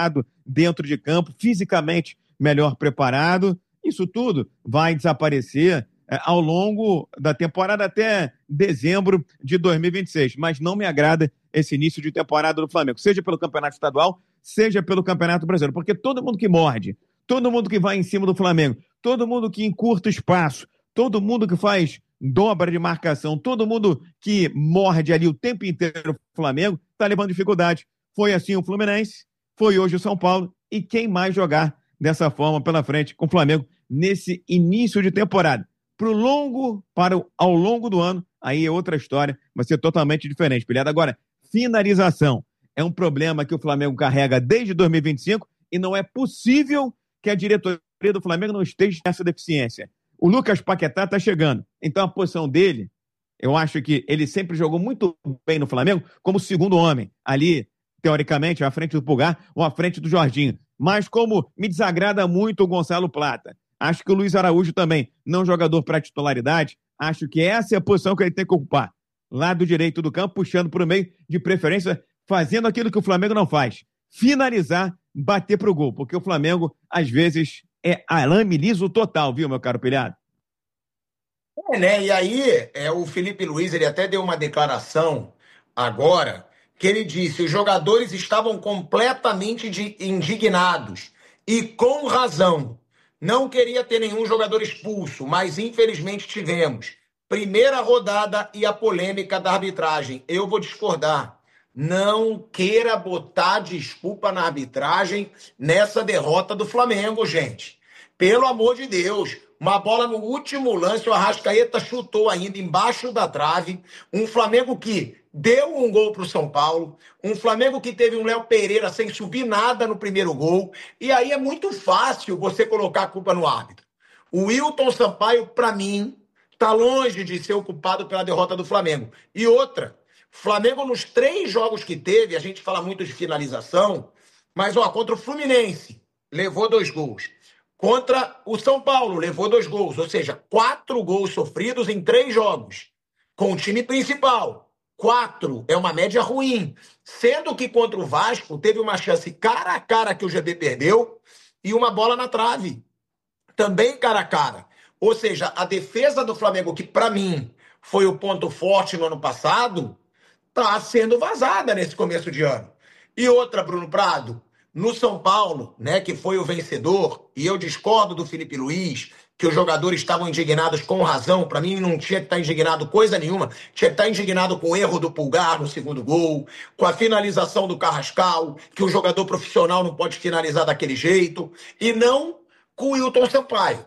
dentro de campo, fisicamente melhor preparado. Isso tudo vai desaparecer ao longo da temporada até dezembro de 2026. Mas não me agrada esse início de temporada do Flamengo, seja pelo Campeonato Estadual, seja pelo Campeonato Brasileiro, porque todo mundo que morde, todo mundo que vai em cima do Flamengo, todo mundo que encurta o espaço, todo mundo que faz dobra de marcação, todo mundo que morde ali o tempo inteiro o Flamengo, está levando dificuldade. Foi assim o Fluminense, foi hoje o São Paulo, e quem mais jogar dessa forma pela frente com o Flamengo nesse início de temporada? Ao longo do ano, aí é outra história, vai ser totalmente diferente, pilhado. Agora, finalização é um problema que o Flamengo carrega desde 2025 e não é possível que a diretoria do Flamengo não esteja nessa deficiência. O Lucas Paquetá está chegando, então a posição dele, eu acho que ele sempre jogou muito bem no Flamengo como segundo homem, ali, teoricamente, à frente do Pulgar ou à frente do Jorginho. Mas como me desagrada muito o Gonçalo Plata, acho que o Luiz Araújo também, não jogador para titularidade, acho que essa é a posição que ele tem que ocupar. Lado direito do campo, puxando para o meio, de preferência, fazendo aquilo que o Flamengo não faz. Finalizar, bater pro gol, porque o Flamengo, às vezes, é arame liso total, viu, meu caro Pilhado? Né? E aí, o Felipe Luiz, ele até deu uma declaração agora, que ele disse: os jogadores estavam completamente indignados, e com razão. Não queria ter nenhum jogador expulso, mas infelizmente tivemos. Primeira rodada e a polêmica da arbitragem. Eu vou discordar. Não queira botar desculpa na arbitragem nessa derrota do Flamengo, gente. Pelo amor de Deus. Uma bola no último lance, o Arrascaeta chutou ainda embaixo da trave. Um Flamengo que deu um gol para o São Paulo. Um Flamengo que teve um Léo Pereira sem subir nada no primeiro gol. E aí é muito fácil você colocar a culpa no árbitro. O Wilton Sampaio, para mim, está longe de ser o culpado pela derrota do Flamengo. E outra, Flamengo nos 3 jogos que teve, a gente fala muito de finalização, mas contra o Fluminense, levou 2 gols. Contra o São Paulo, levou 2 gols. Ou seja, 4 gols sofridos em 3 jogos. Com o time principal. 4 é uma média ruim. Sendo que contra o Vasco, teve uma chance cara a cara que o GB perdeu e uma bola na trave. Também cara a cara. Ou seja, a defesa do Flamengo, que para mim foi o ponto forte no ano passado, está sendo vazada nesse começo de ano. E outra, Bruno Prado, no São Paulo, né, que foi o vencedor, e eu discordo do Felipe Luiz, que os jogadores estavam indignados com razão. Para mim não tinha que estar indignado coisa nenhuma, tinha que estar indignado com o erro do Pulgar no segundo gol, com a finalização do Carrascal, que o jogador profissional não pode finalizar daquele jeito, e não com o Wilton Sampaio.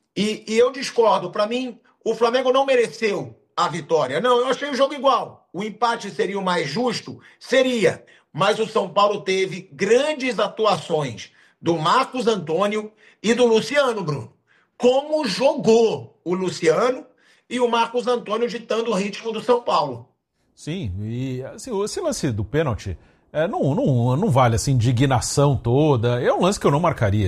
E eu discordo, para mim o Flamengo não mereceu a vitória. Não, eu achei o jogo igual. O empate seria o mais justo? Seria. Mas o São Paulo teve grandes atuações do Marcos Antônio e do Luciano, Bruno. Como jogou o Luciano e o Marcos Antônio ditando o ritmo do São Paulo. Sim, e assim, esse lance do pênalti não vale assim, indignação toda. É um lance que eu não marcaria.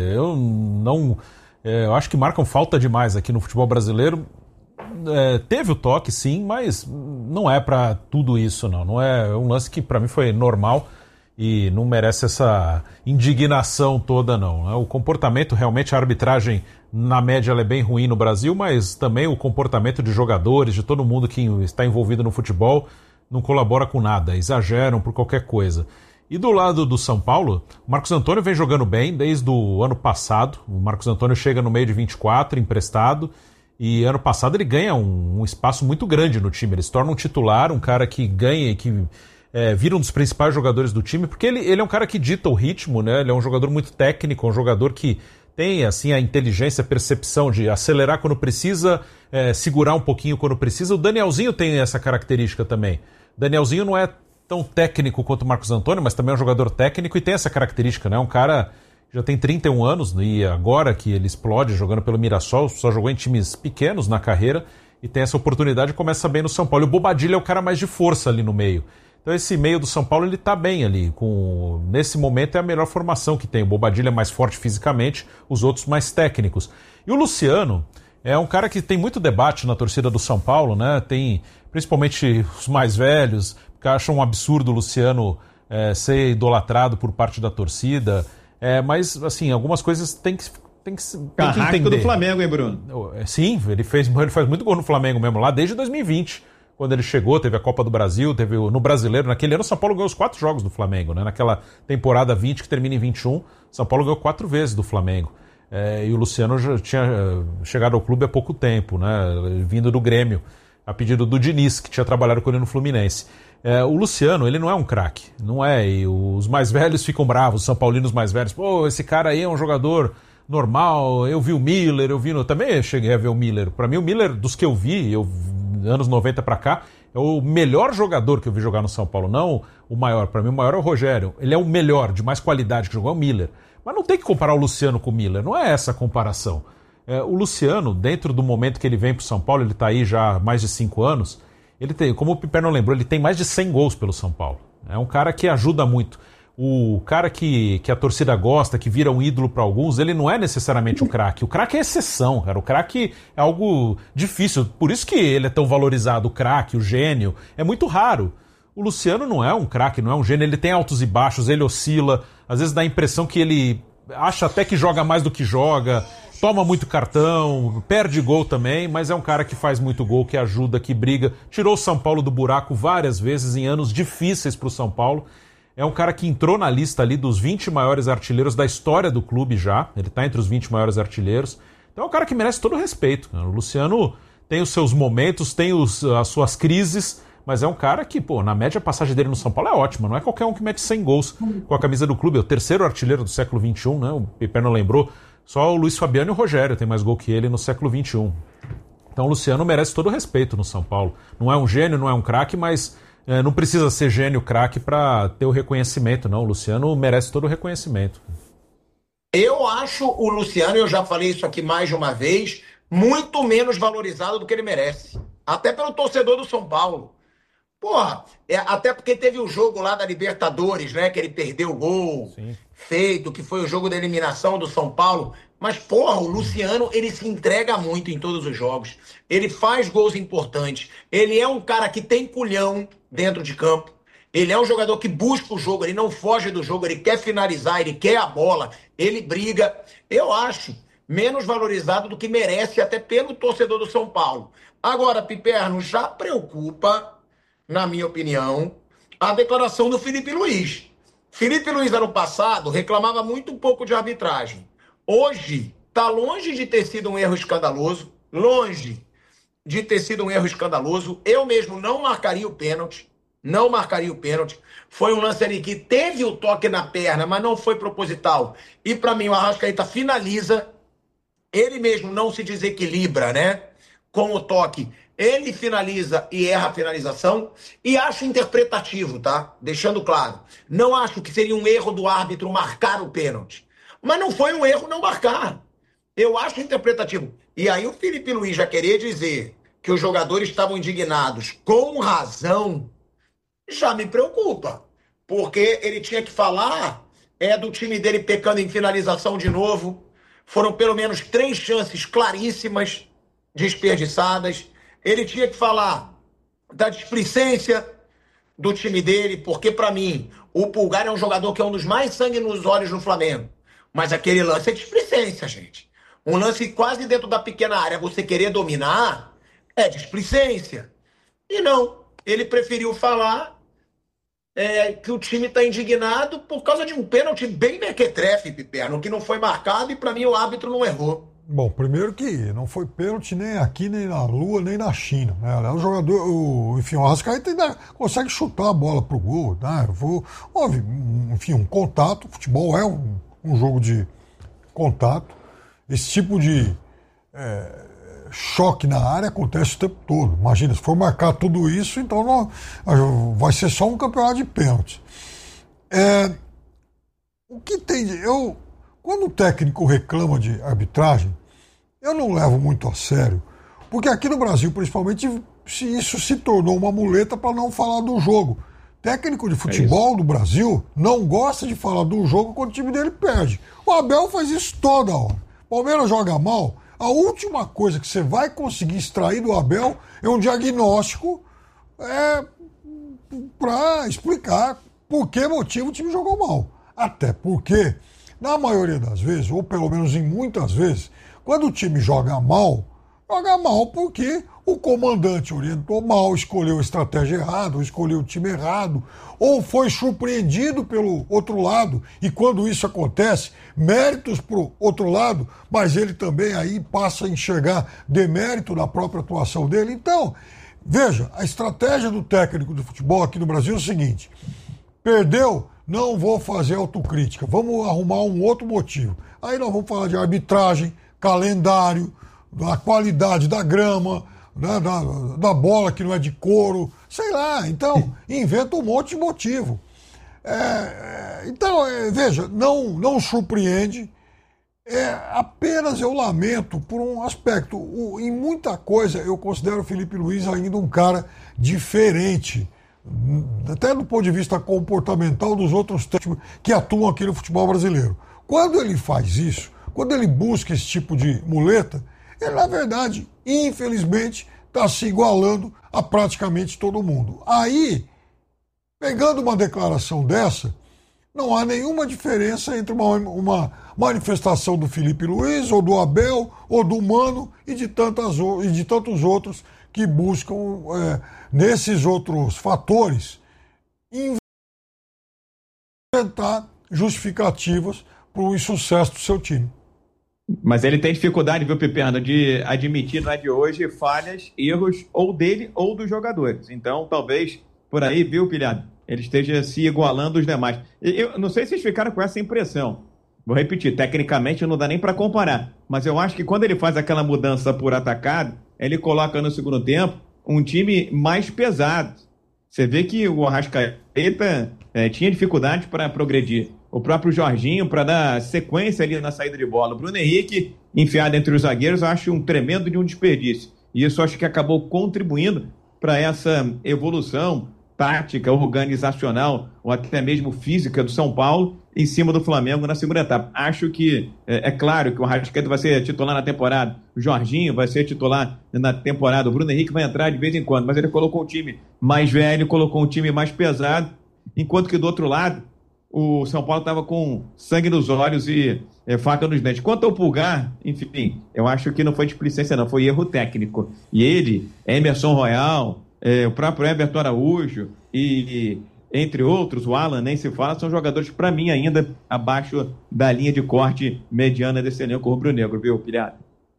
Eu acho que marcam falta demais aqui no futebol brasileiro. Teve o toque, sim, mas não é pra tudo isso, não. Não é um lance que pra mim foi normal e não merece essa indignação toda, não. O comportamento, realmente, a arbitragem, na média, ela é bem ruim no Brasil, mas também o comportamento de jogadores, de todo mundo que está envolvido no futebol, não colabora com nada, exageram por qualquer coisa. E do lado do São Paulo, o Marcos Antônio vem jogando bem desde o ano passado. O Marcos Antônio chega no meio de 24, emprestado, e ano passado ele ganha um espaço muito grande no time. Ele se torna um titular, um cara que ganha e que vira um dos principais jogadores do time, porque ele é um cara que dita o ritmo, né? Ele é um jogador muito técnico, um jogador que tem assim, a inteligência, a percepção de acelerar quando precisa, segurar um pouquinho quando precisa. O Danielzinho tem essa característica também. O Danielzinho não é tão técnico quanto o Marcos Antônio, mas também é um jogador técnico e tem essa característica, né? Um cara já tem 31 anos e agora que ele explode jogando pelo Mirassol, só jogou em times pequenos na carreira e tem essa oportunidade e começa bem no São Paulo. E o Bobadilla é o cara mais de força ali no meio. Então esse meio do São Paulo ele tá bem ali. Nesse momento é a melhor formação que tem. O Bobadilla é mais forte fisicamente, os outros mais técnicos. E o Luciano é um cara que tem muito debate na torcida do São Paulo, né? Tem principalmente os mais velhos, que acham um absurdo o Luciano ser idolatrado por parte da torcida. Mas, assim, algumas coisas tem que Carrasco do Flamengo, hein, Bruno? Sim, ele faz muito gol no Flamengo mesmo, lá desde 2020. Quando ele chegou, teve a Copa do Brasil, teve no Brasileiro. Naquele ano, o São Paulo ganhou os 4 jogos do Flamengo, né? Naquela temporada 20, que termina em 21, São Paulo ganhou 4 vezes do Flamengo. E o Luciano já tinha chegado ao clube há pouco tempo, né? Vindo do Grêmio, a pedido do Diniz, que tinha trabalhado com ele no Fluminense. O Luciano, ele não é um craque, não é? E os mais velhos ficam bravos, os são paulinos mais velhos. Pô, esse cara aí é um jogador normal, eu vi o Miller, também cheguei a ver o Miller. Pra mim, o Miller, dos que eu vi, anos 90 pra cá, é o melhor jogador que eu vi jogar no São Paulo, não o maior. Pra mim, o maior é o Rogério. Ele é o melhor, de mais qualidade que jogou, é o Miller. Mas não tem que comparar o Luciano com o Miller, não é essa a comparação. O Luciano, dentro do momento que ele vem pro São Paulo, ele tá aí já há mais de 5 anos, ele tem, como o Piperno lembrou, ele tem mais de 100 gols pelo São Paulo. É um cara que ajuda muito. O cara que a torcida gosta, que vira um ídolo para alguns, ele não é necessariamente um craque. O craque é exceção, cara. O craque é algo difícil. Por isso que ele é tão valorizado, o craque, o gênio. É muito raro. O Luciano não é um craque, não é um gênio. Ele tem altos e baixos, ele oscila. Às vezes dá a impressão que ele acha até que joga mais do que joga, toma muito cartão, perde gol também, mas é um cara que faz muito gol, que ajuda, que briga. Tirou o São Paulo do buraco várias vezes em anos difíceis para o São Paulo. É um cara que entrou na lista ali dos 20 maiores artilheiros da história do clube já. Ele está entre os 20 maiores artilheiros. Então é um cara que merece todo o respeito. O Luciano tem os seus momentos, tem as suas crises, mas é um cara que, na média, a passagem dele no São Paulo é ótima. Não é qualquer um que mete 100 gols com a camisa do clube. É o terceiro artilheiro do século XXI, né? O Piperno lembrou. Só o Luiz Fabiano e o Rogério tem mais gol que ele no século XXI. Então o Luciano merece todo o respeito no São Paulo. Não é um gênio, não é um craque, mas não precisa ser gênio, craque para ter o reconhecimento, não. O Luciano merece todo o reconhecimento. Eu acho o Luciano, eu já falei isso aqui mais de uma vez, muito menos valorizado do que ele merece. Até pelo torcedor do São Paulo. Porra, até porque teve o jogo lá da Libertadores, né? Que ele perdeu o gol. Sim. Feito, que foi o jogo da eliminação do São Paulo. Mas, porra, o Luciano, ele se entrega muito em todos os jogos. Ele faz gols importantes. Ele é um cara que tem culhão dentro de campo. Ele é um jogador que busca o jogo, ele não foge do jogo, ele quer finalizar, ele quer a bola, ele briga. Eu acho menos valorizado do que merece, até pelo torcedor do São Paulo. Agora, Piperno, já preocupa, na minha opinião, a declaração do Felipe Luiz. Felipe Luiz, ano passado, reclamava muito pouco de arbitragem. Hoje, está longe de ter sido um erro escandaloso, longe de ter sido um erro escandaloso. Eu mesmo não marcaria o pênalti. Não marcaria o pênalti. Foi um lance ali que teve o toque na perna, mas não foi proposital. E para mim o Arrascaeta finaliza. Ele mesmo não se desequilibra, né? Com o toque. Ele finaliza e erra a finalização. E acho interpretativo, tá? Deixando claro. Não acho que seria um erro do árbitro marcar o pênalti. Mas não foi um erro não marcar. Eu acho interpretativo. E aí o Felipe Luiz já querer dizer que os jogadores estavam indignados com razão, já me preocupa, porque ele tinha que falar do time dele pecando em finalização de novo. Foram pelo menos 3 chances claríssimas desperdiçadas. Ele tinha que falar da displicência do time dele, porque para mim o Pulgar é um jogador que é um dos mais sangue nos olhos no Flamengo. Mas aquele lance é displicência, gente. Um lance quase dentro da pequena área, você querer dominar, é displicência. E não, ele preferiu falar que o time está indignado por causa de um pênalti bem mequetrefe, Piperno, que não foi marcado e para mim o árbitro não errou. Bom, primeiro que não foi pênalti nem aqui, nem na Lua, nem na China. Né? O jogador, o Arrascaeta ainda consegue chutar a bola pro gol. Né? Houve, um contato. Futebol é um jogo de contato. Esse tipo de choque na área acontece o tempo todo. Imagina, se for marcar tudo isso, então vai ser só um campeonato de pênalti. O que tem quando o técnico reclama de arbitragem, eu não levo muito a sério, porque aqui no Brasil, principalmente, isso se tornou uma muleta para não falar do jogo. Técnico de futebol do Brasil não gosta de falar do jogo quando o time dele perde. O Abel faz isso toda hora. O Palmeiras joga mal, a última coisa que você vai conseguir extrair do Abel é um diagnóstico para explicar por que motivo o time jogou mal. Até porque, na maioria das vezes, ou pelo menos em muitas vezes, quando o time joga mal porque o comandante orientou mal, escolheu a estratégia errada, ou escolheu o time errado, ou foi surpreendido pelo outro lado, e quando isso acontece, méritos para o outro lado, mas ele também aí passa a enxergar demérito na própria atuação dele. Então, veja, a estratégia do técnico do futebol aqui no Brasil é o seguinte: perdeu, não vou fazer autocrítica, vamos arrumar um outro motivo. Aí nós vamos falar de arbitragem, calendário, da qualidade da grama, né, da bola que não é de couro, sei lá. Então, inventa um monte de motivo. Então, veja, não surpreende. Apenas eu lamento por um aspecto. Em muita coisa, eu considero o Felipe Luiz ainda um cara diferente, até do ponto de vista comportamental, dos outros técnicos que atuam aqui no futebol brasileiro. Quando ele faz isso, quando ele busca esse tipo de muleta, ele, na verdade, infelizmente, está se igualando a praticamente todo mundo. Aí, pegando uma declaração dessa, não há nenhuma diferença entre uma manifestação do Felipe Luiz, ou do Abel, ou do Mano, e de tantos outros que buscam, nesses outros fatores, inventar justificativas para o insucesso do seu time. Mas ele tem dificuldade, viu, Piperno, de admitir, não é de hoje, falhas, erros, ou dele ou dos jogadores. Então, talvez, por aí, viu, Pilhado, ele esteja se igualando aos demais. Eu não sei se vocês ficaram com essa impressão. Vou repetir, tecnicamente não dá nem para comparar. Mas eu acho que quando ele faz aquela mudança por atacado, ele coloca no segundo tempo um time mais pesado. Você vê que o Arrascaeta tinha dificuldade para progredir. O próprio Jorginho, para dar sequência ali na saída de bola. O Bruno Henrique, enfiado entre os zagueiros, eu acho um tremendo de um desperdício. E isso acho que acabou contribuindo para essa evolução tática, organizacional, ou até mesmo física do São Paulo, em cima do Flamengo na segunda etapa. Acho que, é claro que o Arrascaeta vai ser titular na temporada, o Jorginho vai ser titular na temporada, o Bruno Henrique vai entrar de vez em quando, mas ele colocou um time mais velho, colocou um time mais pesado, enquanto que do outro lado, o São Paulo estava com sangue nos olhos e faca nos dentes. Quanto ao Pulgar, enfim, eu acho que não foi displicência não, foi erro técnico. E ele, Emerson Royal, o próprio Everton Araújo e entre outros, o Alan, nem se fala, são jogadores, para mim, ainda abaixo da linha de corte mediana desse elenco rubro-negro, viu, Pilhado?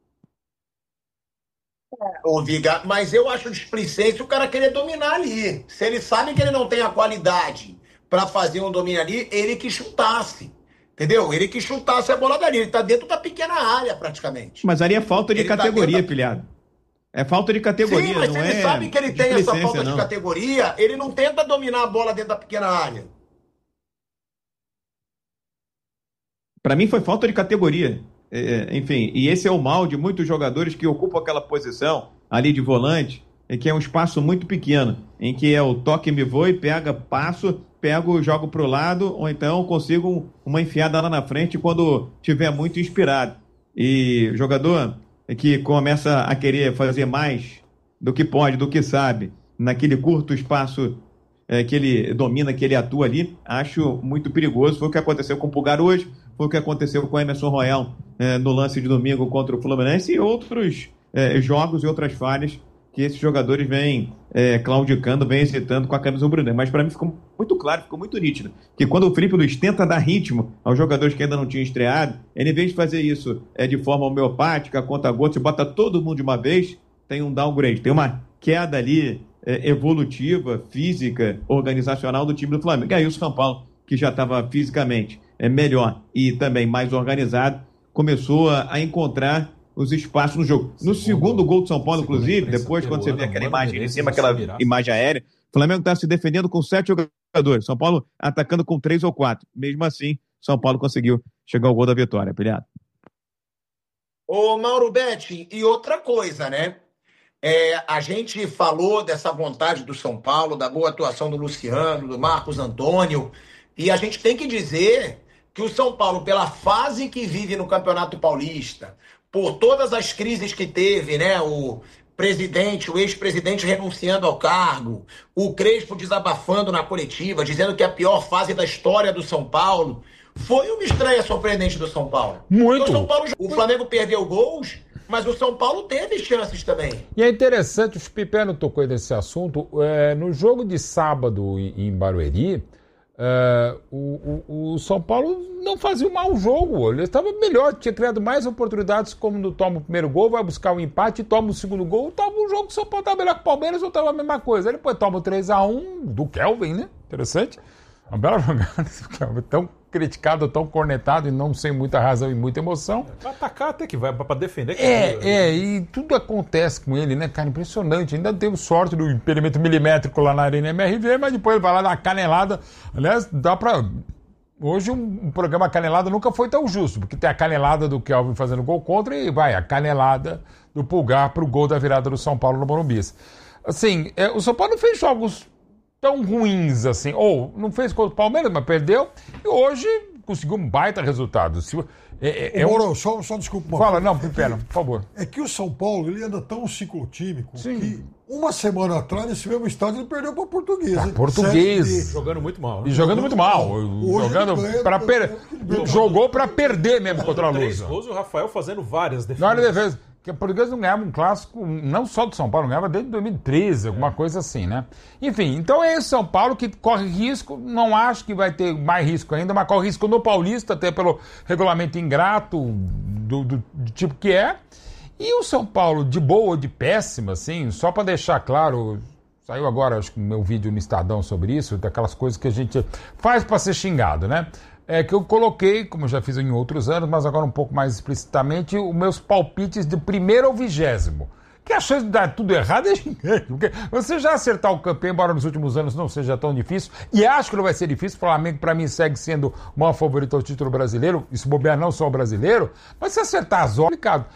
Ô, Viga, mas eu acho displicência o cara querer dominar ali. Se ele sabe que ele não tem a qualidade para fazer um domínio ali, ele que chutasse. Entendeu? Ele que chutasse a bola dali. Ele tá dentro da pequena área, praticamente. Mas ali é falta de categoria, Pilhado. É falta de categoria, sim, mas não se ele sabe que ele tem essa falta de categoria, ele não tenta dominar a bola dentro da pequena área. Para mim foi falta de categoria. Enfim, e esse é o mal de muitos jogadores que ocupam aquela posição ali de volante, que é um espaço muito pequeno, em que é o toque me voe, pega, passo, pego, jogo pro lado, ou então consigo uma enfiada lá na frente quando tiver muito inspirado. E o jogador que começa a querer fazer mais do que pode, do que sabe, naquele curto espaço que ele domina, que ele atua ali, acho muito perigoso. Foi o que aconteceu com o Pulgar hoje, foi o que aconteceu com o Emerson Royal no lance de domingo contra o Fluminense e outros jogos e outras falhas que esses jogadores vêm claudicando, vêm hesitando com a camisa rubro-negra. Mas para mim ficou muito claro, ficou muito nítido, que quando o Felipe Luiz tenta dar ritmo aos jogadores que ainda não tinham estreado, ele, em vez de fazer isso de forma homeopática, conta-gotas, bota todo mundo de uma vez, tem um downgrade, tem uma queda ali evolutiva, física, organizacional do time do Flamengo. E aí o São Paulo, que já estava fisicamente melhor e também mais organizado, começou a encontrar os espaços no jogo. No segundo gol do São Paulo, inclusive, depois quando você vê aquela imagem em cima, aquela imagem aérea, o Flamengo está se defendendo com 7 jogadores, São Paulo atacando com 3 ou 4. Mesmo assim, São Paulo conseguiu chegar ao gol da vitória, Pilhado. Ô, Mauro Betti, e outra coisa, né? A gente falou dessa vontade do São Paulo, da boa atuação do Luciano, do Marcos Antônio, e a gente tem que dizer que o São Paulo, pela fase que vive no Campeonato Paulista, por todas as crises que teve, né? presidente, o ex-presidente renunciando ao cargo, o Crespo desabafando na coletiva, dizendo que é a pior fase da história do São Paulo. Foi uma estreia surpreendente do São Paulo. Muito. O Flamengo perdeu gols, mas o São Paulo teve chances também. E é interessante, o Pipeno tocou nesse assunto, no jogo de sábado em Barueri, o São Paulo não fazia um mau jogo, ele estava melhor, tinha criado mais oportunidades, como no toma o primeiro gol, vai buscar o empate, toma o segundo gol, tava um jogo que o São Paulo estava melhor que o Palmeiras, ou estava a mesma coisa. Aí depois toma o 3-1 do Kelvin, né? Interessante. Uma bela jogada do Kelvin, tão criticado, tão cornetado e não sem muita razão e muita emoção. Pra atacar até que vai, pra defender. E tudo acontece com ele, né, cara? Impressionante. Ainda teve sorte do impedimento milimétrico lá na Arena MRV, mas depois ele vai lá dar uma canelada. Aliás, dá pra... Hoje um programa canelada nunca foi tão justo, porque tem a canelada do Kelvin fazendo gol contra e vai a canelada do Pulgar pro gol da virada do São Paulo no Morumbi. Assim, o São Paulo não fez jogos tão ruins assim, ou não fez contra o Palmeiras, mas perdeu, e hoje conseguiu um baita resultado. Moro, só desculpa. Fala, não, Pipeno, por favor. É que o São Paulo, ele anda tão ciclotímico Sim. que uma semana atrás, nesse mesmo estádio, ele perdeu para Portuguesa. Português. Jogando muito mal. Né? E jogando muito mal. Jogou para perder mesmo contra a Luz. Gols, o Rafael fazendo várias defesas. Várias defesas. Porque a Portuguesa não ganhava um clássico, não só do São Paulo, ganhava desde 2013, alguma coisa assim, né? Enfim, então é esse São Paulo que corre risco, não acho que vai ter mais risco ainda, mas corre risco no Paulista, até pelo regulamento ingrato do tipo que é. E o São Paulo, de boa ou de péssima, assim, só para deixar claro, saiu agora, acho que meu vídeo no Estadão sobre isso, daquelas coisas que a gente faz para ser xingado, né? Que eu coloquei, como eu já fiz em outros anos, mas agora um pouco mais explicitamente, os meus palpites de 1º ao 20º. Que a chance de dar tudo errado é gigante. Porque você já acertar o campeão, embora nos últimos anos não seja tão difícil, e acho que não vai ser difícil, o Flamengo para mim segue sendo o maior favorito ao título brasileiro, e se bobear não só o brasileiro, mas se acertar as horas, complicado.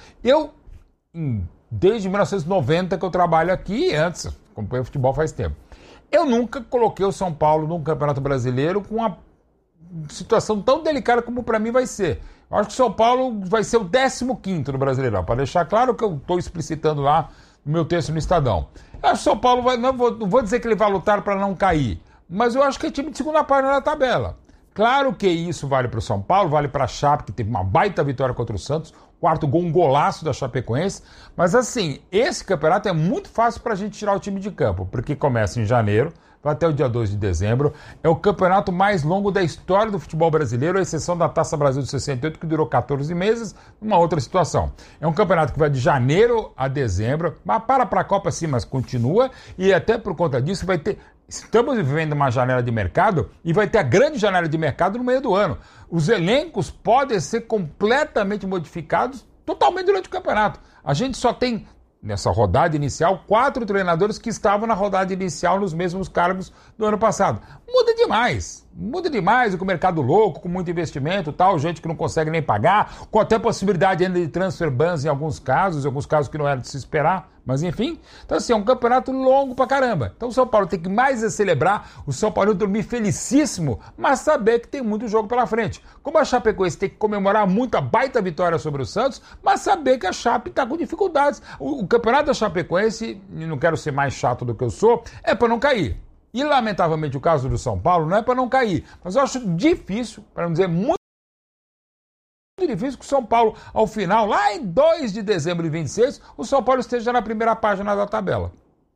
Desde 1990 que eu trabalho aqui, antes, acompanho futebol faz tempo, eu nunca coloquei o São Paulo num Campeonato Brasileiro com uma situação tão delicada como para mim vai ser. Eu acho que o São Paulo vai ser o 15º no Brasileirão, para deixar claro que eu estou explicitando lá no meu texto no Estadão. Eu acho que o São Paulo não vou dizer que ele vai lutar para não cair, mas eu acho que é time de segunda página da tabela. Claro que isso vale para o São Paulo, vale para a Chape, que teve uma baita vitória contra o Santos, quarto gol, um golaço da Chapecoense, mas assim, esse campeonato é muito fácil para a gente tirar o time de campo, porque começa em janeiro, vai até o dia 2 de dezembro, é o campeonato mais longo da história do futebol brasileiro, à exceção da Taça Brasil de 68, que durou 14 meses, uma outra situação. É um campeonato que vai de janeiro a dezembro, mas para a Copa sim, mas continua, e até por conta disso vai ter... Estamos vivendo uma janela de mercado e vai ter a grande janela de mercado no meio do ano. Os elencos podem ser completamente modificados totalmente durante o campeonato. A gente só tem, nessa rodada inicial, 4 treinadores que estavam na rodada inicial nos mesmos cargos do ano passado. Muda demais com o mercado louco, com muito investimento, tal, gente que não consegue nem pagar, com até possibilidade ainda de transfer bans em alguns casos que não era de se esperar, mas enfim. Então assim, é um campeonato longo pra caramba. Então o São Paulo tem que mais celebrar, o São Paulo dormir felicíssimo, mas saber que tem muito jogo pela frente. Como a Chapecoense tem que comemorar muito a baita vitória sobre o Santos, mas saber que a Chape tá com dificuldades. O campeonato da Chapecoense, e não quero ser mais chato do que eu sou, é para não cair. E, lamentavelmente, o caso do São Paulo não é para não cair, mas eu acho difícil, para não dizer muito difícil, que o São Paulo, ao final, lá em 2 de dezembro de 26, o São Paulo esteja na primeira página da tabela.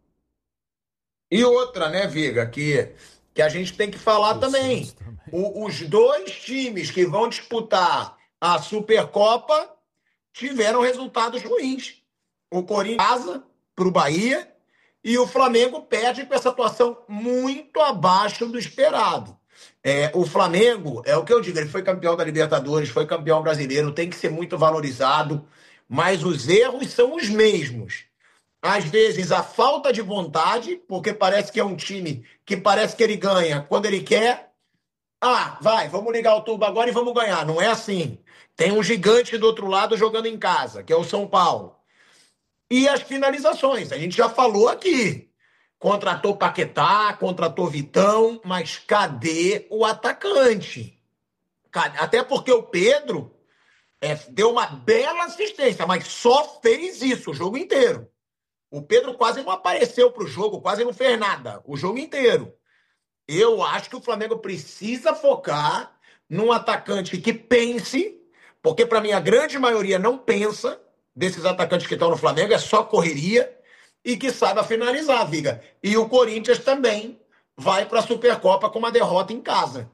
E outra, né, Viga, que a gente tem que falar também. Os 2 times que vão disputar a Supercopa tiveram resultados ruins. O Corinthians casa para o Bahia, e o Flamengo perde com essa atuação muito abaixo do esperado. O Flamengo, é o que eu digo, ele foi campeão da Libertadores, foi campeão brasileiro, tem que ser muito valorizado, mas os erros são os mesmos. Às vezes a falta de vontade, porque parece que é um time que parece que ele ganha quando ele quer. Vamos ligar o tubo agora e vamos ganhar. Não é assim. Tem um gigante do outro lado jogando em casa, que é o São Paulo. E as finalizações, a gente já falou aqui. Contratou Paquetá, contratou Vitão, mas cadê o atacante? Até porque o Pedro deu uma bela assistência, mas só fez isso o jogo inteiro. O Pedro quase não apareceu para o jogo, quase não fez nada, o jogo inteiro. Eu acho que o Flamengo precisa focar num atacante que pense, porque para mim a grande maioria não pensa, desses atacantes que estão no Flamengo, é só correria, e que saiba finalizar, Viga. E o Corinthians também vai para a Supercopa com uma derrota em casa.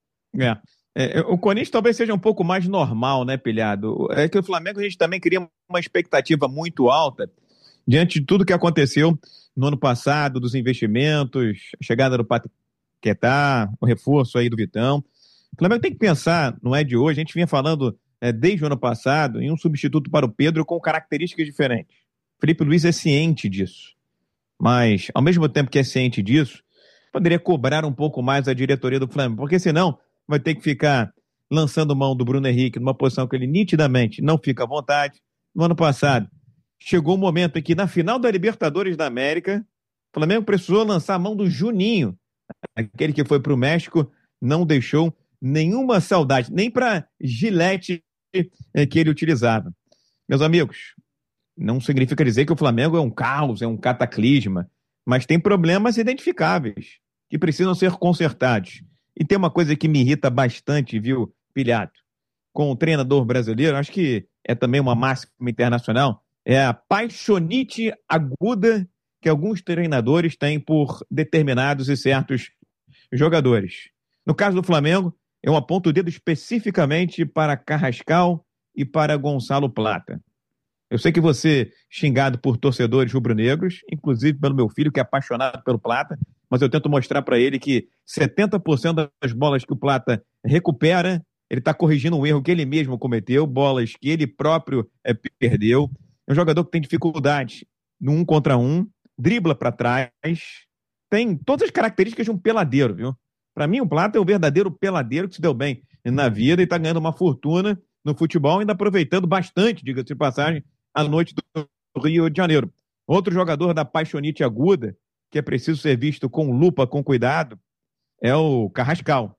O Corinthians talvez seja um pouco mais normal, né, Pilhado? É que o Flamengo a gente também cria uma expectativa muito alta diante de tudo que aconteceu no ano passado, dos investimentos, a chegada do Paquetá, o reforço aí do Vitão. O Flamengo tem que pensar, não é de hoje, a gente vinha falando desde o ano passado, em um substituto para o Pedro com características diferentes. Felipe Luiz é ciente disso, mas ao mesmo tempo que é ciente disso, poderia cobrar um pouco mais a diretoria do Flamengo, porque senão vai ter que ficar lançando mão do Bruno Henrique numa posição que ele nitidamente não fica à vontade. No ano passado, chegou um momento em que na final da Libertadores da América, o Flamengo precisou lançar a mão do Juninho, aquele que foi para o México, não deixou nenhuma saudade, nem para gilete que ele utilizava. Meus amigos, não significa dizer que o Flamengo é um caos, é um cataclisma, mas tem problemas identificáveis que precisam ser consertados. E tem uma coisa que me irrita bastante, viu, Pilhado? Com o treinador brasileiro, acho que é também uma máxima internacional, é a paixonite aguda que alguns treinadores têm por determinados e certos jogadores. No caso do Flamengo, eu aponto o dedo especificamente para Carrascal e para Gonçalo Plata. Eu sei que você, xingado por torcedores rubro-negros, inclusive pelo meu filho, que é apaixonado pelo Plata, mas eu tento mostrar para ele que 70% das bolas que o Plata recupera, ele está corrigindo um erro que ele mesmo cometeu, bolas que ele próprio perdeu. É um jogador que tem dificuldade no 1 contra 1, dribla para trás, tem todas as características de um peladeiro, viu? Para mim, o Plata é o verdadeiro peladeiro que se deu bem na vida e está ganhando uma fortuna no futebol, ainda aproveitando bastante, diga-se de passagem, a noite do Rio de Janeiro. Outro jogador da paixonite aguda, que é preciso ser visto com lupa, com cuidado, é o Carrascal.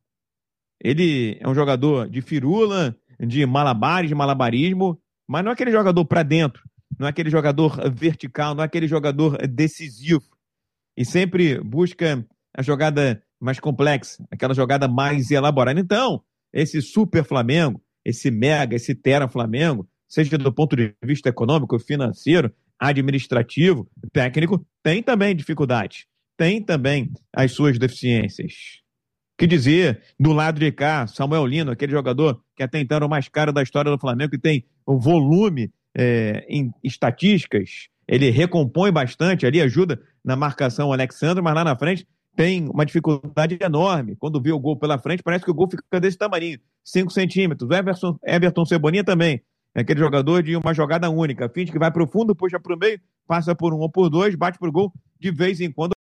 Ele é um jogador de firula, de malabares, de malabarismo, mas não é aquele jogador para dentro, não é aquele jogador vertical, não é aquele jogador decisivo. E sempre busca a jogada mais complexa, aquela jogada mais elaborada. Então, esse super Flamengo, esse mega, esse tera Flamengo, seja do ponto de vista econômico, financeiro, administrativo, técnico, tem também dificuldade, tem também as suas deficiências. Que dizer, do lado de cá, Samuel Lino, aquele jogador que até então era o mais caro da história do Flamengo, que tem um volume em estatísticas, ele recompõe bastante, ali ajuda na marcação o Alexandre, mas lá na frente tem uma dificuldade enorme. Quando vê o gol pela frente, parece que o gol fica desse tamanho, 5 centímetros. Everton Cebolinha também, é aquele jogador de uma jogada única, finge que vai para o fundo, puxa para o meio, passa por 1 ou por 2, bate para o gol, de vez em quando,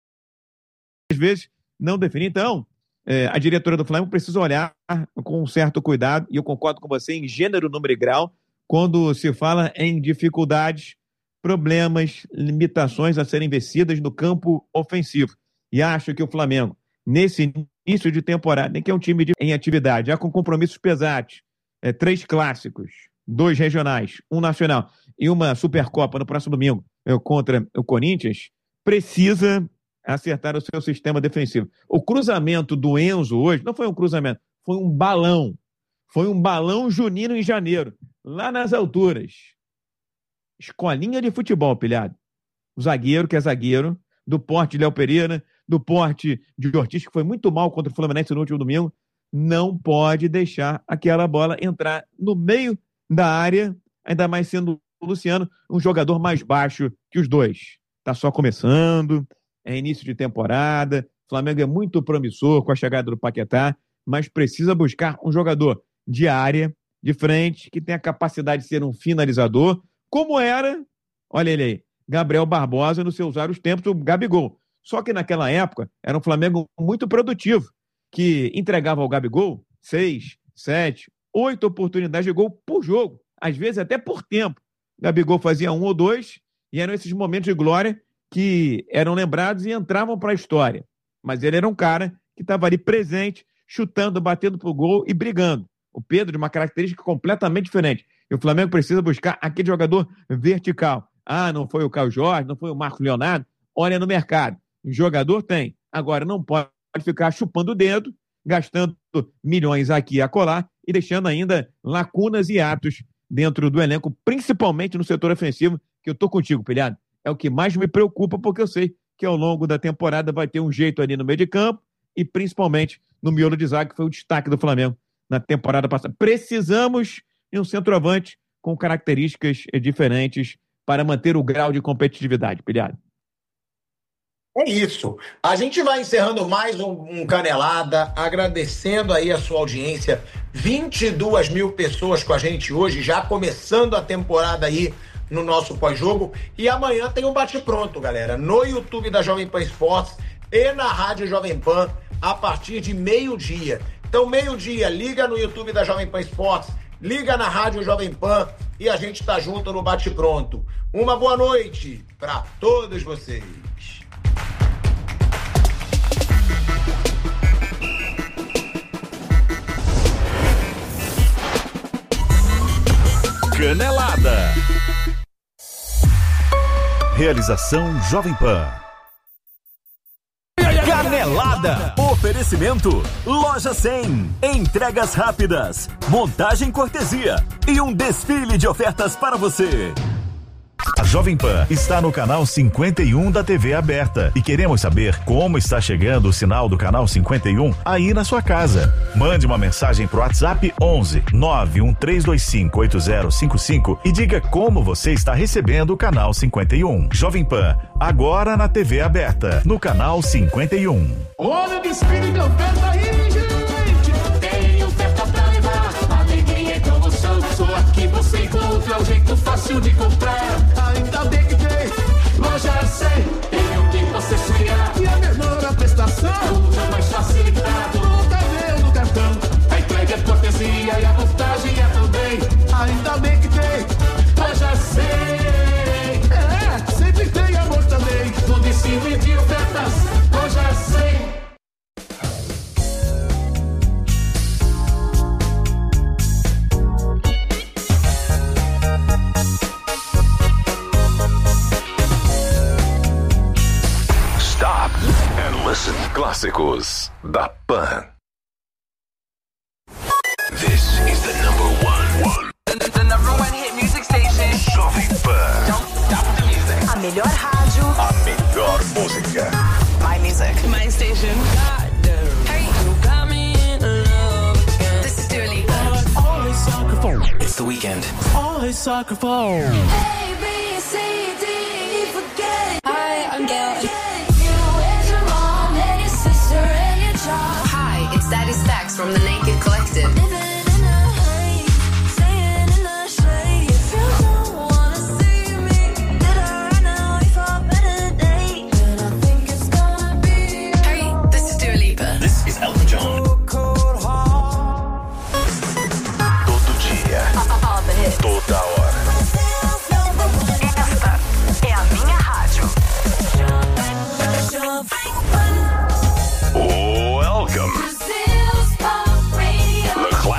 às vezes não define. Então, a diretoria do Flamengo precisa olhar com um certo cuidado, e eu concordo com você em gênero, número e grau, quando se fala em dificuldades, problemas, limitações a serem vencidas no campo ofensivo. E acho que o Flamengo, nesse início de temporada, em que é um time em atividade, já com compromissos pesados, 3 clássicos, 2 regionais, 1 nacional e uma Supercopa no próximo domingo contra o Corinthians, precisa acertar o seu sistema defensivo. O cruzamento do Enzo hoje não foi um cruzamento, foi um balão. Foi um balão junino em janeiro, lá nas alturas. Escolinha de futebol, Pilhado. O zagueiro, que é zagueiro, do porte de Léo Pereira, do porte de Ortiz, que foi muito mal contra o Fluminense no último domingo, não pode deixar aquela bola entrar no meio da área, ainda mais sendo o Luciano um jogador mais baixo que os dois. Está só começando, é início de temporada, o Flamengo é muito promissor com a chegada do Paquetá, mas precisa buscar um jogador de área, de frente, que tem a capacidade de ser um finalizador, como era, olha ele aí, Gabriel Barbosa nos seus vários tempos, o Gabigol. Só que naquela época era um Flamengo muito produtivo, que entregava ao Gabigol 6, 7, 8 oportunidades de gol por jogo, às vezes até por tempo. O Gabigol fazia 1 ou 2, e eram esses momentos de glória que eram lembrados e entravam para a história. Mas ele era um cara que estava ali presente, chutando, batendo pro gol e brigando. O Pedro, de uma característica completamente diferente. E o Flamengo precisa buscar aquele jogador vertical, não foi o Caio Jorge, não foi o Marcos Leonardo. Olha no mercado. O jogador tem. Agora, não pode ficar chupando o dedo, gastando milhões aqui e acolá e deixando ainda lacunas e atos dentro do elenco, principalmente no setor ofensivo, que eu tô contigo, Pilhado. É o que mais me preocupa, porque eu sei que ao longo da temporada vai ter um jeito ali no meio de campo e principalmente no miolo de zaga, que foi o destaque do Flamengo na temporada passada. Precisamos de um centroavante com características diferentes para manter o grau de competitividade, Pilhado. É isso. A gente vai encerrando mais um Canelada, agradecendo aí a sua audiência. 22 mil pessoas com a gente hoje, já começando a temporada aí no nosso pós-jogo. E amanhã tem um bate-pronto, galera, no YouTube da Jovem Pan Esportes e na Rádio Jovem Pan, a partir de meio-dia. Então, meio-dia, liga no YouTube da Jovem Pan Esportes, liga na Rádio Jovem Pan e a gente tá junto no bate-pronto. Uma boa noite para todos vocês. Canelada. Realização Jovem Pan. Canelada. Oferecimento Loja 100. Entregas rápidas. Montagem cortesia. E um desfile de ofertas para você. A Jovem Pan está no canal 51 da TV aberta e queremos saber como está chegando o sinal do canal 51 aí na sua casa. Mande uma mensagem pro WhatsApp 11 91325 8055 e diga como você está recebendo o canal 51. Jovem Pan, agora na TV aberta, no canal 51. Olha o desfile de oferta aí, gente! Tem oferta pra levar, alegria e promoção. Só aqui você encontra o jeito fácil de comprar. Ainda bem que tem Loja 100, tem o que você sonhar. E a menor prestação, tudo mais facilitado. Nunca veio no cartão, a entrega é cortesia e a montagem é também. Ainda bem que tem Loja 100. Sempre tem amor também. No desfile de ofertas, Loja 100. Listen, clássicos da Pan. This is the number one. The number one hit music station. Jovem Pan. Don't stop the music. A melhor rádio. A melhor música. My music. My station. Hey, you got me in love again. This is Dua Lipa. Always soccer phone. It's the weekend. Always soccer phone. A, B, C, D, E, forget it. Hi, I'm Gail. Hi, it's Daddy Stacks from the Naked Collective. Hey, this is Dua Lipa. This is Elton John. Todo dia. All the hits. Toda hora. Esta é a minha rádio. Welcome. Brazil's pop radio. The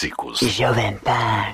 clássicos. Jovem Pan.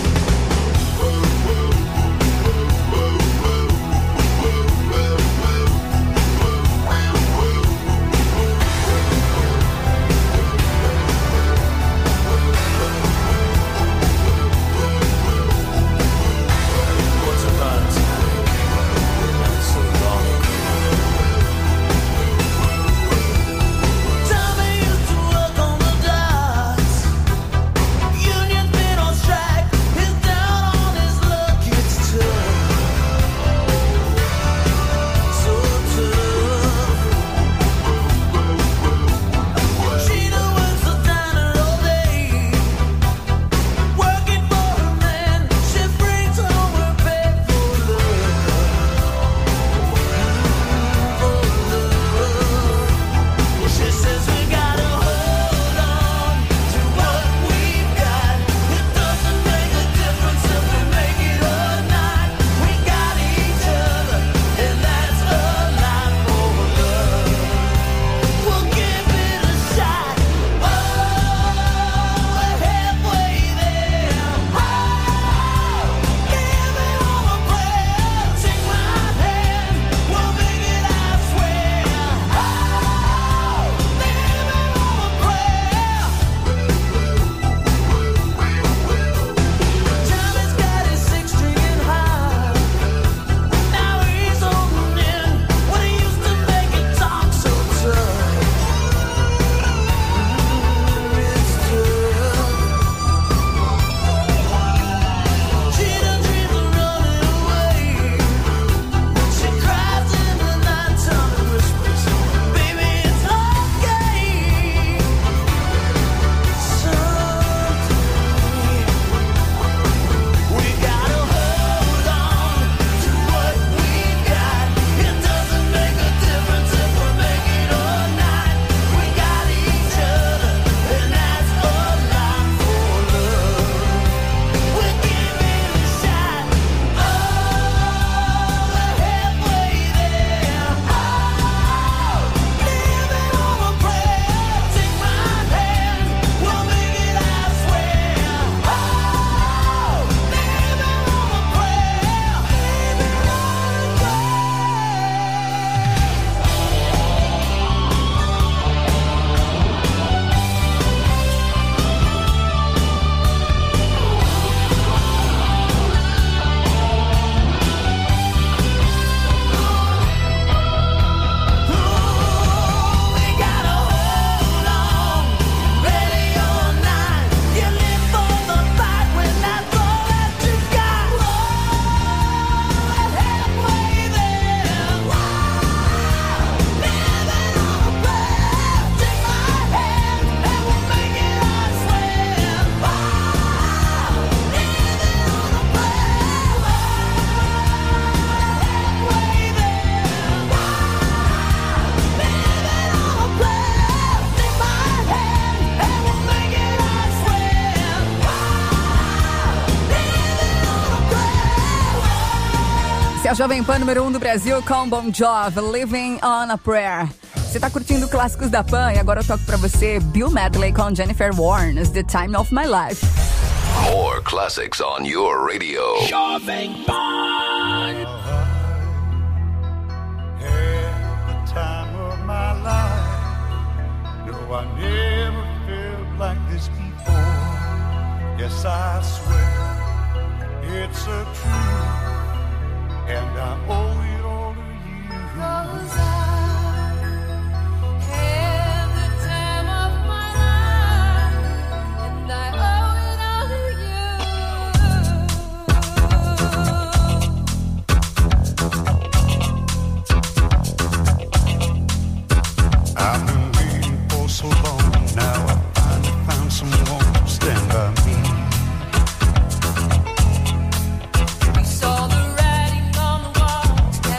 A Jovem Pan número 1 do Brasil com Bon Jovi, Living on a Prayer. Você tá curtindo clássicos da Pan e agora eu toco pra você Bill Medley com Jennifer Warnes, The Time of My Life. More classics on your radio. Jovem Pan. Had the time of my life. No, I never felt like this before. Yes, I swear it's a truth. And I owe it all to you. 'Cause I had the time of my life, and I owe it all to you. I've been waiting for so long. Now I finally found someone to stand by me. We saw the writing on the wall.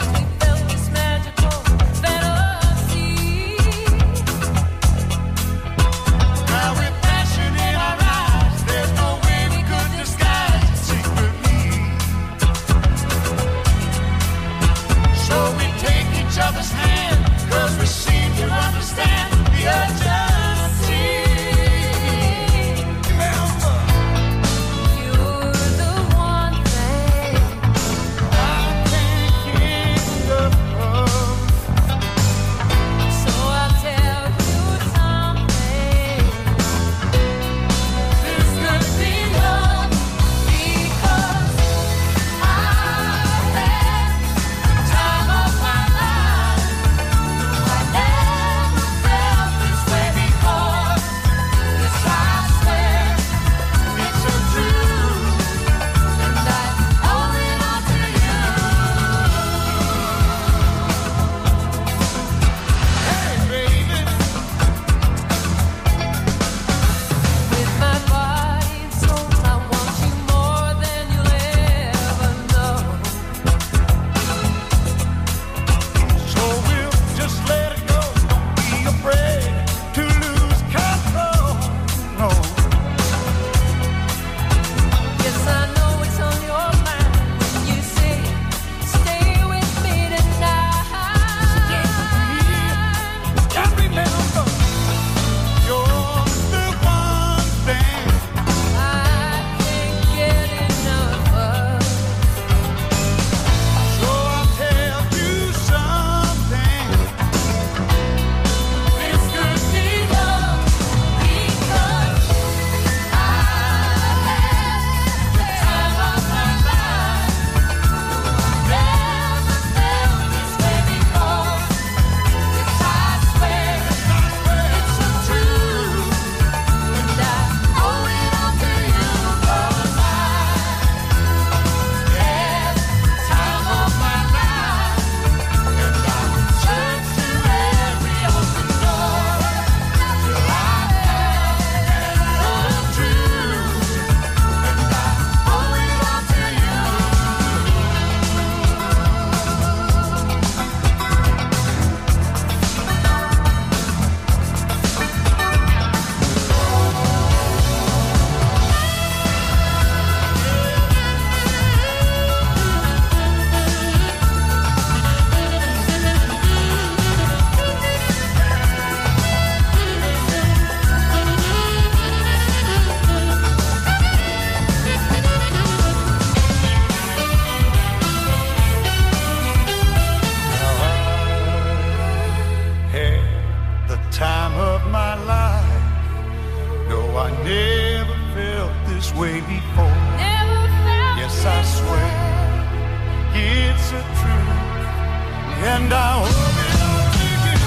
my life. No, I never felt this way before. Yes, I swear it's a truth, and I hope it only you.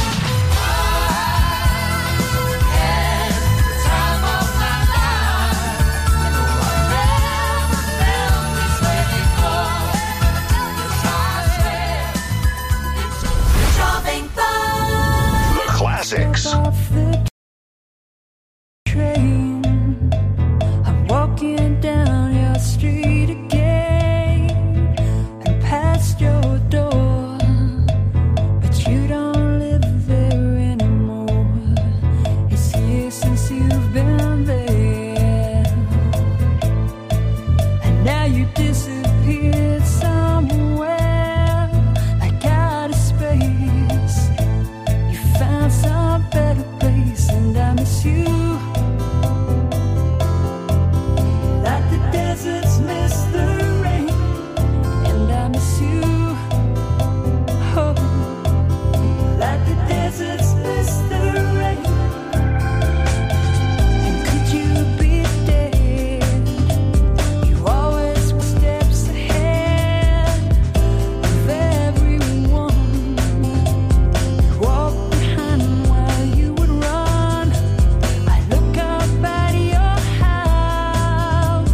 I had the time of my life. No, I never felt this way before. Yes, I swear it's a truth. Jovem Pan. The classics. Off the train, I'm walking down your street again and past your door, but you don't live there anymore. It's years since you've been there, and now you disappeared somewhere like out of space. You found some better place, and I miss you like the deserts miss the rain, and I miss you, oh, like the deserts miss the rain. And could you be dead? You always were steps ahead of everyone. You walk behind while you would run. I look up at your house,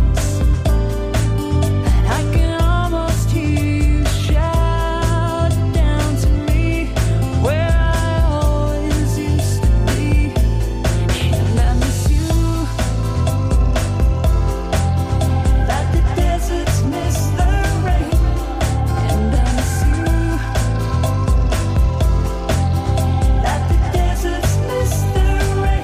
and I can almost hear you shout down to me where I always used to be. And I miss you like the deserts miss the rain. And I miss you like the deserts miss the rain.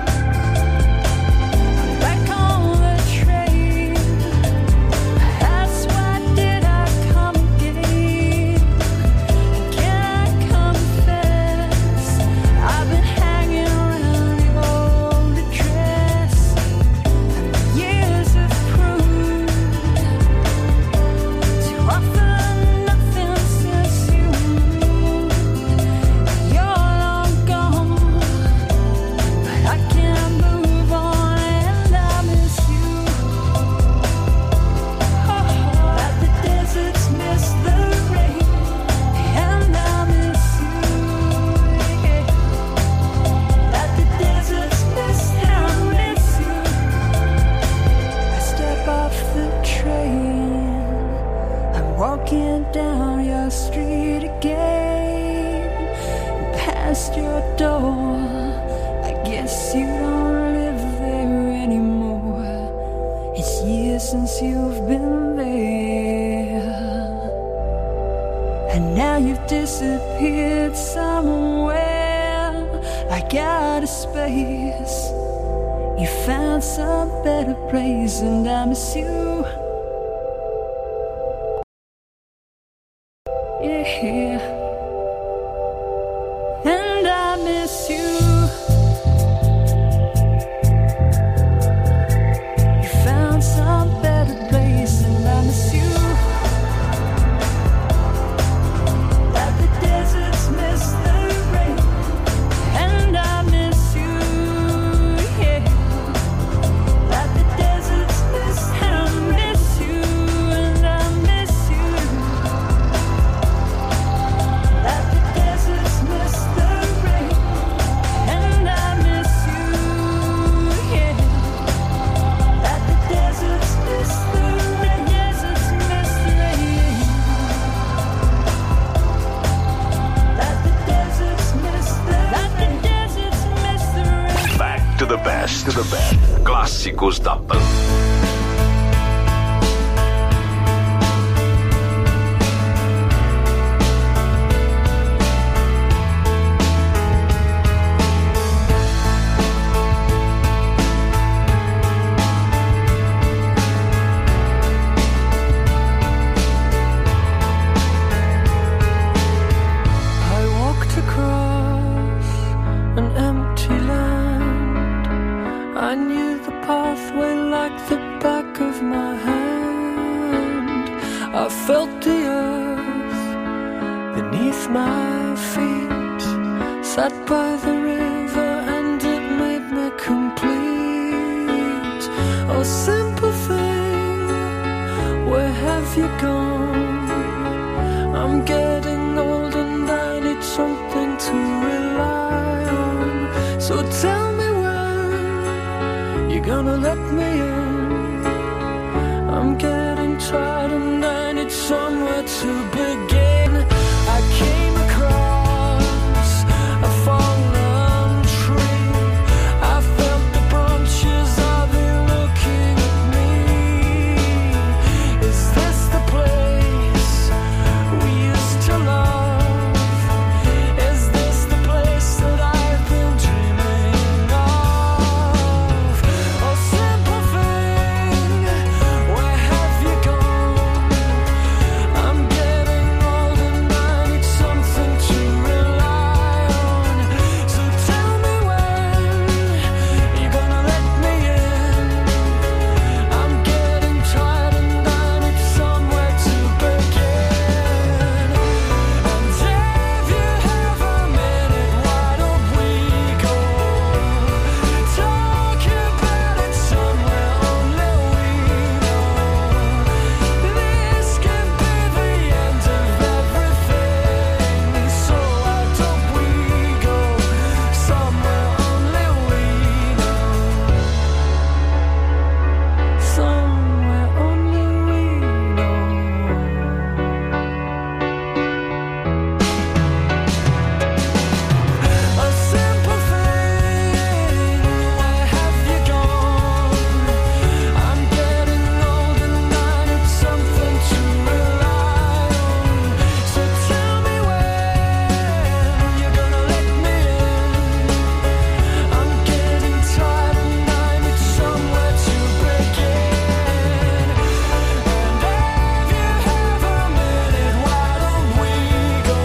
Back on the train, that's why did I come again? Can I confess, I've been hanging around your old address, and the years have proved to offer nothing since you moved. You're long gone, but I can't move on, and I miss you. Oh, like the deserts miss the rain, and I miss you. Yeah. Like the deserts miss, I miss you. I step off the train, I'm walking down your street again, past your door. I guess you don't live there anymore. It's years since you've been there, and now you've disappeared somewhere like out of space. You found some better place, and I miss you. Yeah, and I miss you. You found some better place, and I miss you. Like the deserts miss the rain, and I miss you. Yeah, like the deserts miss, I miss you, and I miss you. Like the deserts miss the rain, and I miss you. Yeah, like the deserts miss the rain, deserts miss the rain. Like the deserts miss the rain, like the deserts miss the rain. Back to the best. Clássicos da Pan. I walked across an empty land. I knew the pathway like the back of my hand. I felt the earth beneath my feet. Sat by the river and So tell me when you're gonna let me in. I'm getting tired and I need somewhere to begin. I came across a fallen tree. I felt the branches of it looking at me. Is this the place we used to love? Is this the place that I've been dreaming of? Oh, simple thing, where have you gone? I'm getting old and I need something to rely on. So tell me when you're gonna let me in. I'm getting tired and I need somewhere to begin. And if you have a minute, why don't we go talk about it somewhere only we know? This could be the end of everything. So why don't we go somewhere only we know? Somewhere only we know. A simple thing, where have you gone? I'm getting old and I need something to rely on. So tell me when you're gonna let me in. I'm getting tired and I need somewhere to begin. And if you have a minute, why don't we go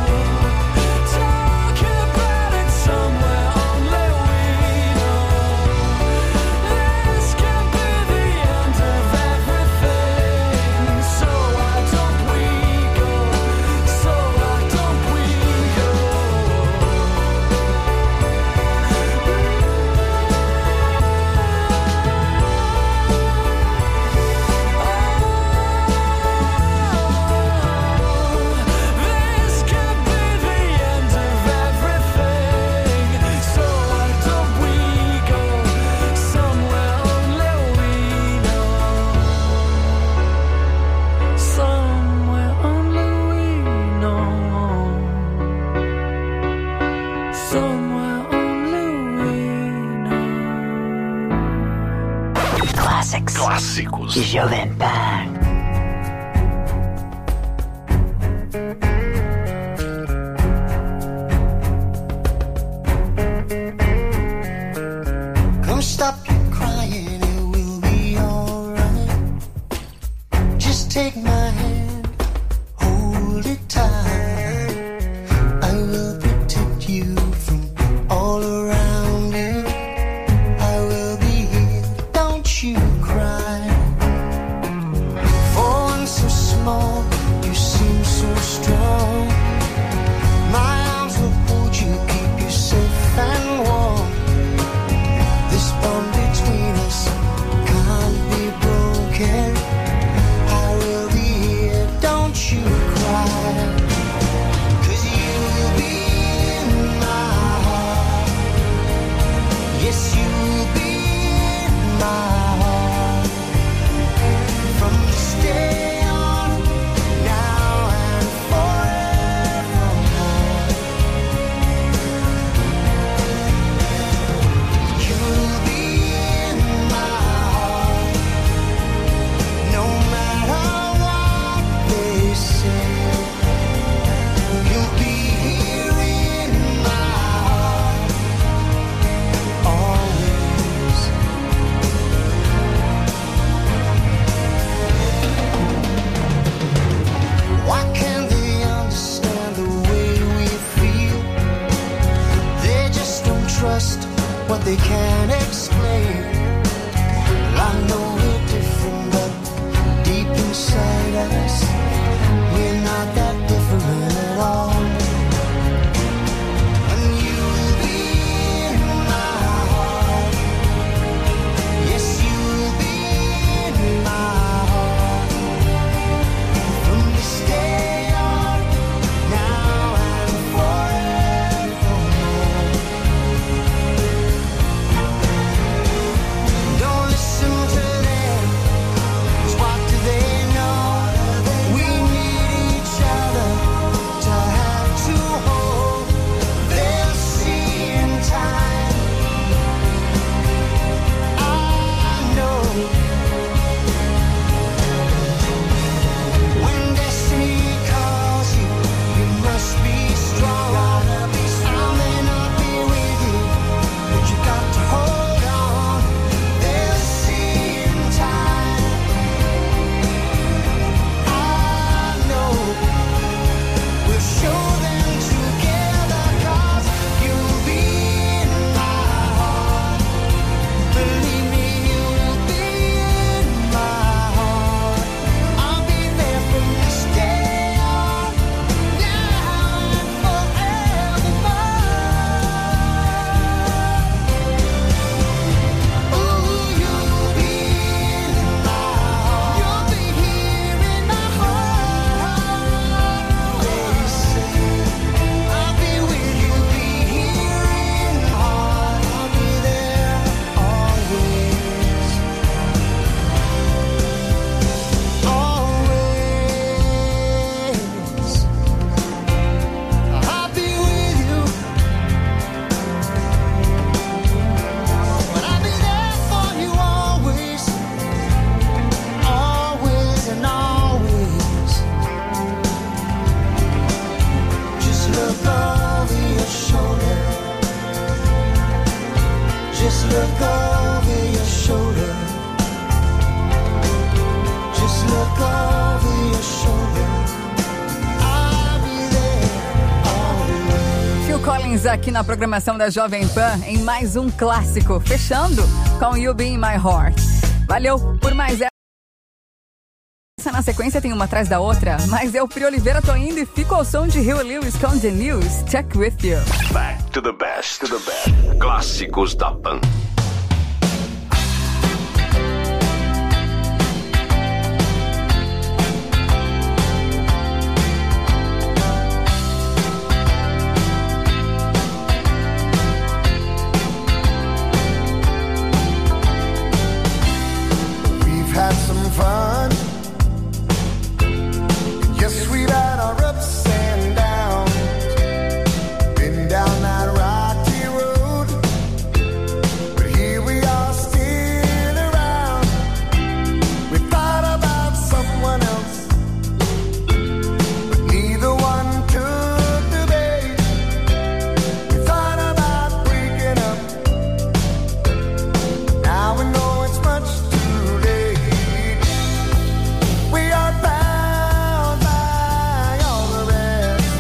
talk about it somewhere only we know? This could be the end of everything. So why don't we go? So why don't we go? This could be the end of everything. So why don't we go somewhere only we know? Somewhere only we know. Somewhere only we know. Clássicos de Jovem Pan. Come stop your crying, it will be alright. Just take my hand, hold it tight. I will protect you from all around you. I will be here, don't you cry. For one so small, you seem so strong. My arms will hold you, keep you safe and warm. This bond between us can't be broken. I will be here, don't you cry. 'Cause you will be in my heart. Yes, you will be in my heart. From this day on, now and forevermore. You will be in my heart. No matter what they say. You'll be here in my heart. Always. Why can't they understand the way we feel? They just don't trust what they can't explain. I know we're different, but deep inside us, we're not that different at all. And you will be in my heart. Yes, you will be in my heart. From this day on, now and forevermore. Just look over your shoulder. Just look over your shoulder. I'll be there all the way. Phil Collins aqui na programação da Jovem Pan em mais um clássico, fechando com You Be in My Heart. Valeu por mais essa. Na sequência tem uma atrás da outra, mas eu, Pri Oliveira, tô indo e fico ao som de Huey Lewis com The News, Check With You. Back to the best, clássicos da Pan. We've had some fun. Yes, we've had our ups and downs. Been down that rocky road, but here we are still around. We thought about someone else, but neither one took the bait. We thought about breaking up. Now we know it's much too late. We are bound by all the rest,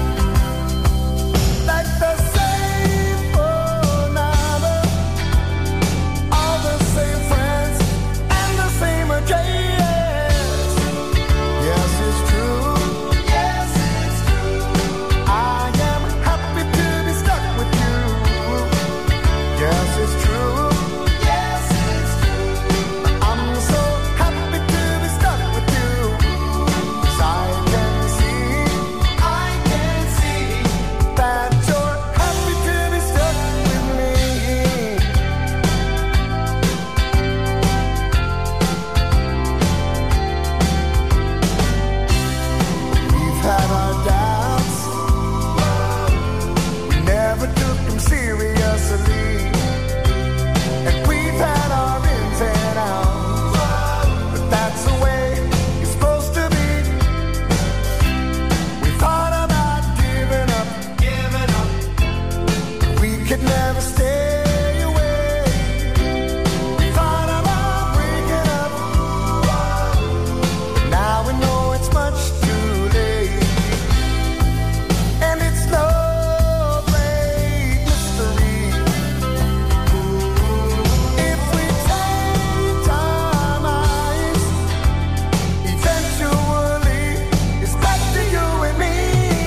like the same phone number, all the same friends, and the same address. Yes, it's true. Yes, it's true. I am happy to be stuck with you. Yes, it's true. Yes, it's true. I'm so happy to be stuck with you. 'Cause I can see that you're happy to be stuck with me. We've had our doubts, we never took them seriously, and we've had our ins and outs, but that's the way it's supposed to be. We thought about giving up, we could never stay away. We thought about breaking up, but now we know it's much too late. And it's no great mystery. If we change our minds, eventually it's back to you and me.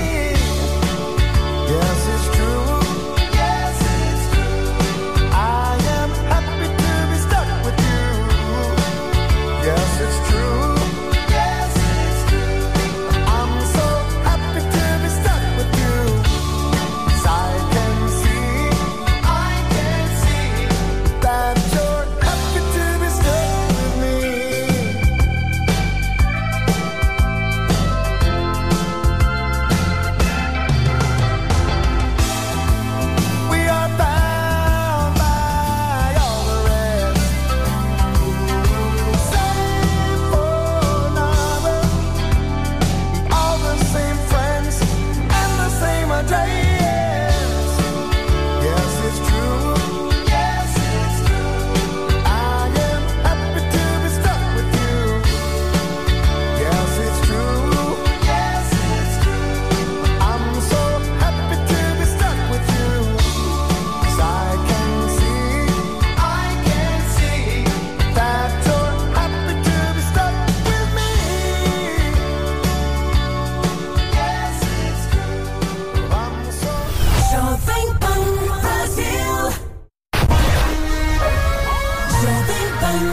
Yes, it's true. Yes, it's true. I am happy to be stuck with you. Yes, it's true. Yes, it's true. I'm so happy to be stuck with you. 'Cause I can see that you're happy to be stuck with me. We are bound by all the rest. Same phone number, all the same friends, and the same address. Yes, it's true. Yes, it's true. I am happy to be stuck with you. Yes, it's true. Yes, it's true. I'm so happy to be stuck with you. 'Cause I can see that you're happy to be stuck with me. Yes, it's true. I'm so Jovem Pan Brasil. Jovem Pan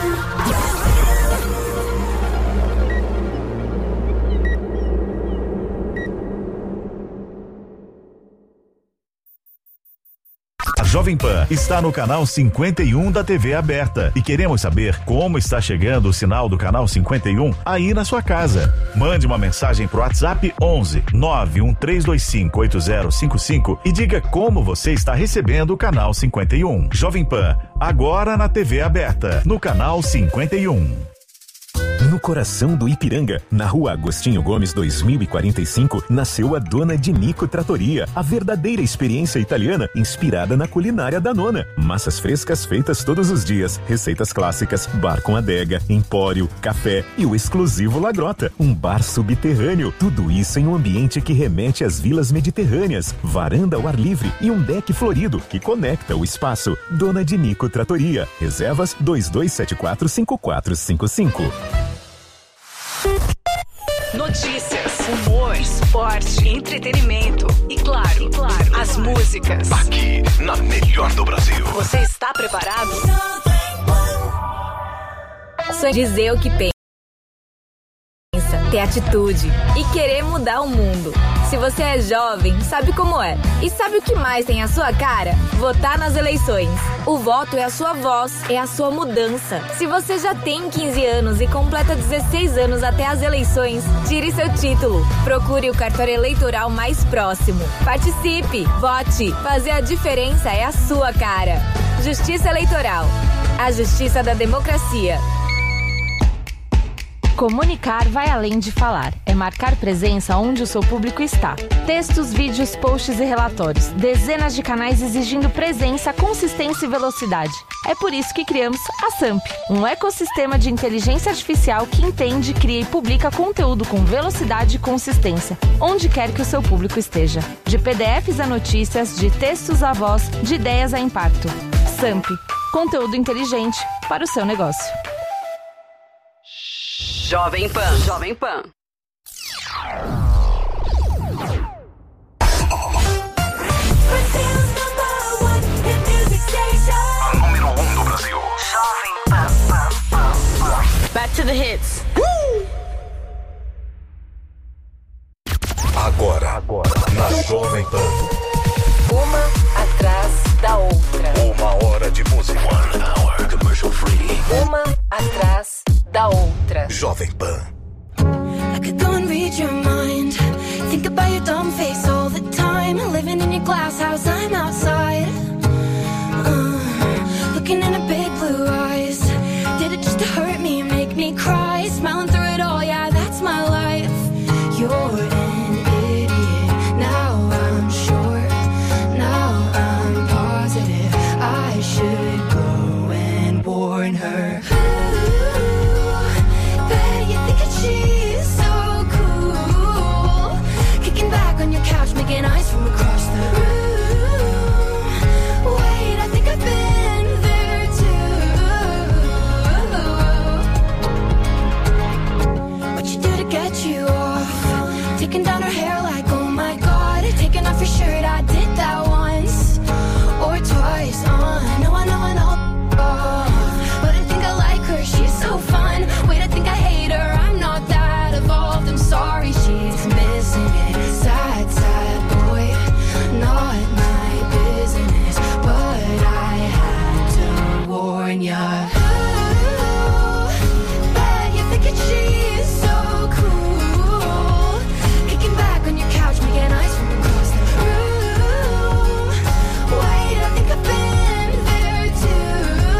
A Jovem Pan está no canal 51 da TV aberta e queremos saber como está chegando o sinal do canal 51 aí na sua casa. Mande uma mensagem pro WhatsApp 11 91325 8055 e diga como você está recebendo o canal 51. Jovem Pan, agora na TV aberta, no canal 51. No coração do Ipiranga, na rua Agostinho Gomes 2045, nasceu a Dona de Nico Trattoria, a verdadeira experiência italiana inspirada na culinária da nona. Massas frescas feitas todos os dias, receitas clássicas, bar com adega, empório, café e o exclusivo La Grota, um bar subterrâneo. Tudo isso em um ambiente que remete às vilas mediterrâneas, varanda ao ar livre e um deck florido que conecta o espaço. Dona de Nico Trattoria. Reservas 2274-5455. Notícias, humor, esporte, entretenimento e claro, as músicas. Aqui, na melhor do Brasil. Você está preparado? Só dizer o que pensa, ter atitude e querer mudar o mundo. Se você é jovem, sabe como é. E sabe o que mais tem a sua cara? Votar nas eleições. O voto é a sua voz, é a sua mudança. Se você já tem 15 anos e completa 16 anos até as eleições, tire seu título. Procure o cartório eleitoral mais próximo. Participe, vote. Fazer a diferença é a sua cara. Justiça Eleitoral. A justiça da democracia. Comunicar vai além de falar. É marcar presença onde o seu público está. Textos, vídeos, posts e relatórios. Dezenas de canais exigindo presença, consistência e velocidade. É por isso que criamos a SAMP, um ecossistema de inteligência artificial que entende, cria e publica conteúdo com velocidade e consistência, onde quer que o seu público esteja. De PDFs a notícias, de textos a voz, de ideias a impacto. SAMP, conteúdo inteligente para o seu negócio. Jovem Pan. Jovem Pan. A número 1 do Brasil. Jovem Pan. Back to the hits. Agora, na Jovem Pan. Uma atrás da outra. 1 hora de música. 1 hour commercial free. Uma atrás da outra. Jovem Pan. I could go and read your mind. Think about your dumb face all the time. Living in your glass house, I'm outside. Looking in her big blue eyes. Did it just to hurt me, make me cry? Smiling through it all, yeah, that's my life. You're an idiot. Now I'm sure. Now I'm positive. I should go and warn her. She's so cool. Kicking back on your couch, making eyes from across the room. Wait, I think I've been there too. What you do to get you off? Taking down her hair like, oh my god. Taking off your shirt, I did that once or twice. I know. But I think I like her, she's so fun. Wait, I think I hate her, I'm not that evolved. I'm sorry, she's missing it. Sad, sad boy, not my business. But I had to warn ya. Bet you're thinking she's so cool. Kicking back on your couch, making eyes from across the room. Wait, I think I've been there too.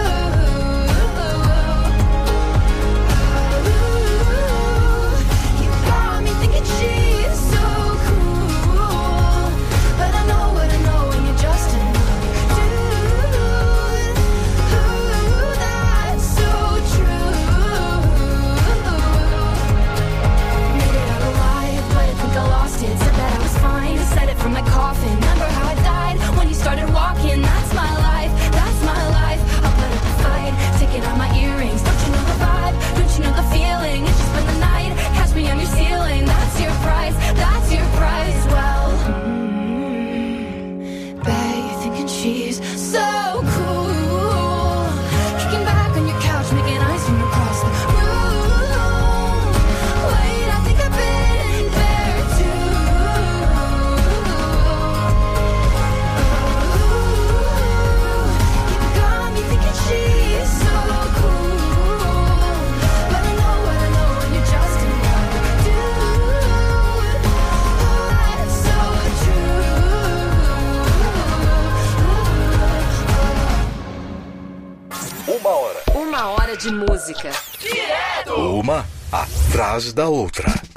You got me thinking she's so cool. But I know what I know, and you're just another dude. That's so true. Made it out alive, but I think I lost it. Said that I was fine, said it from my coffin. Remember how I died when you started walking? That's my life, that's my life. I'll put up a fight, taking out my earrings. Don't you know the vibe? Don't you know the feeling? It's just been the night, catch me on your ceiling. That's your price, that's your price. Well, bet you're thinking she's so cool. Kicking back on your couch, making eyes from across the room. Wait, I think I've been there too. You got me thinking she's so cool. But I know what I know, and you're just another dude. That's so true. 1 hora. 1 hora de música. Uma atrás da outra.